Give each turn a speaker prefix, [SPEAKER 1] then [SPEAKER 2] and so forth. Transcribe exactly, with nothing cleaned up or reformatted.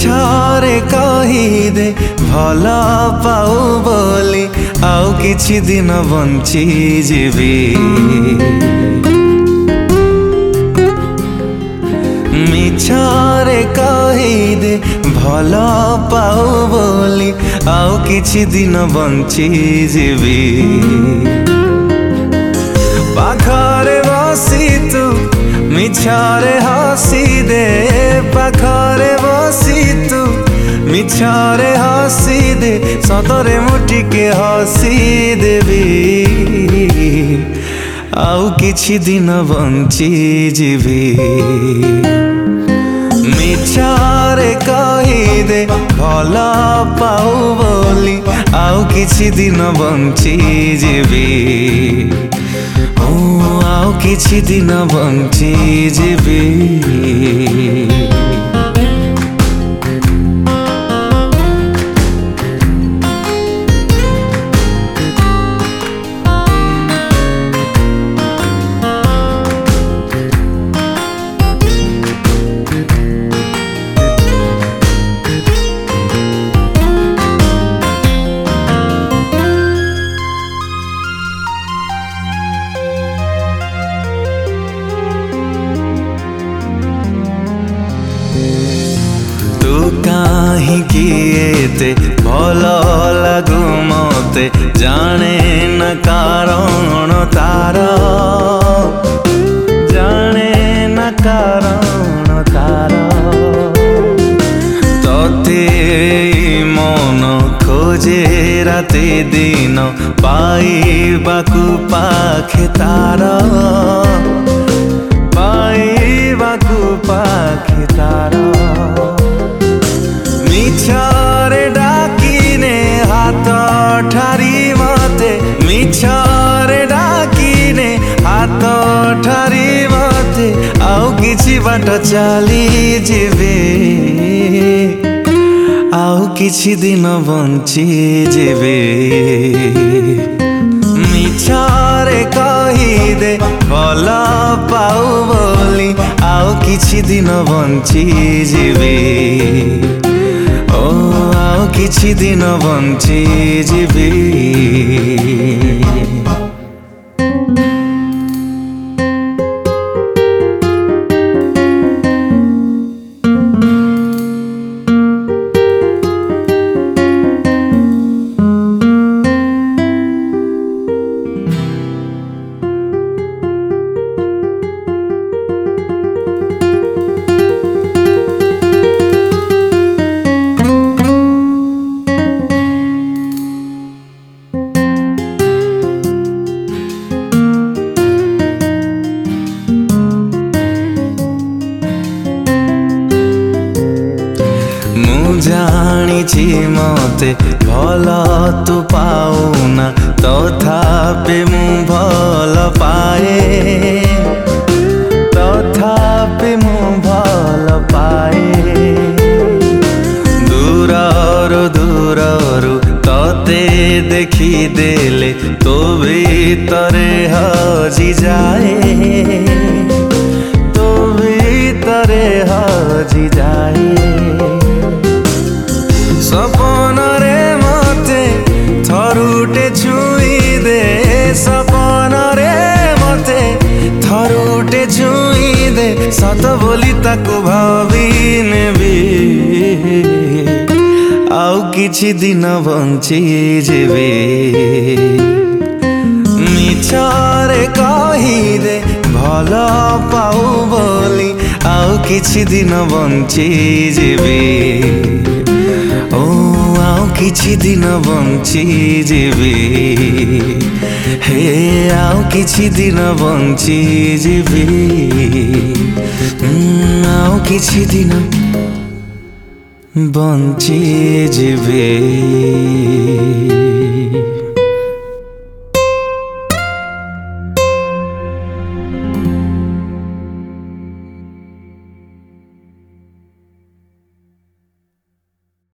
[SPEAKER 1] मिछरे कहिदे भल पाऊ बोली आउ किछि दिन बंची जीवी मिछरे कहिदे भल पाऊ बोली आउ किछि दिन बंची जीवी पाखरे बसी तू मिछरे हसी दे पाखरे बसी तू मिछरे हसी दे सतरे मुटिके हसी देवी आउ किछि दिन बंची जीवी मिछरे कहिदे भल पाऊ बोली आउ किछि दिन बंची जीवी आउ किछि दिन बंची जीवी काहींकि एते भल लागू मते जाने न कारण तार जाने न कारण तार तते मन खोजे राते दिन पाइबाकू पाखे तार पाइबाकू पाखे तार मिछरे डाकिने हाथ ठारी मते मिछरे डाकिने हाथ ठारी मते आउ किछि बाट चली जीवे आउ किछि दिन बंची जीवे मिछरे कहिदे भल पाऊ बोली आउ किछि दिन बंची जीवे आउ किछि दिन बंची जीवी जानी मते भल तू पाऊना तथापि मु भल पाए तथापि मु भल पाए दूररु दूररु तते देखी देले तो भीतरे हजी जाए तो भीतरे हजी जाए सपन रे मते थरुटे छुई दे सपन रे मते थरुटे छुई दे सत बोली ताकू भावी नेबी आउ किछि दिन बंची जीवे मिछरे कहिदे भल पाऊ बोली आउ किछि दिन बंची जीवे आउ किछि दिन बंची जीवी हे आउ किछि दिन बंची जीवी आउ किछि दिन बंची जीवी।